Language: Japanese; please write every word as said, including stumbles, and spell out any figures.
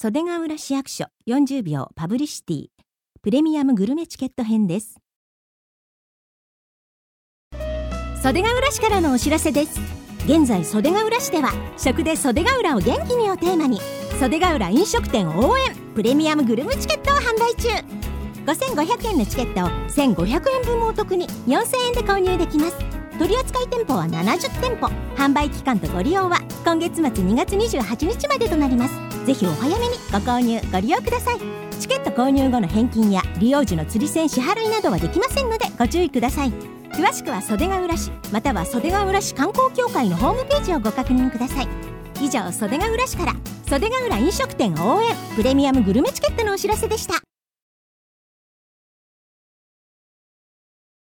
袖ヶ浦市役所よんじゅうびょうパブリシティプレミアムグルメチケット編です。袖ヶ浦市からのお知らせです。現在袖ヶ浦市では食で袖ヶ浦を元気にをテーマに袖ヶ浦飲食店応援プレミアムグルメチケットを販売中。ごせんごひゃくえんのチケットをせんごひゃくえんぶんもお得によんせんえんで購入できます。取扱店舗はななじゅってんぽ、販売期間とご利用は今月末にがつにじゅうはちにちまでとなります。ぜひお早めにご購入ご利用ください。チケット購入後の返金や利用時の釣り銭支払いなどはできませんのでご注意ください。詳しくは袖ヶ浦市または袖ヶ浦市観光協会のホームページをご確認ください。以上、袖ヶ浦市から袖ヶ浦飲食店応援プレミアムグルメチケットのお知らせでした。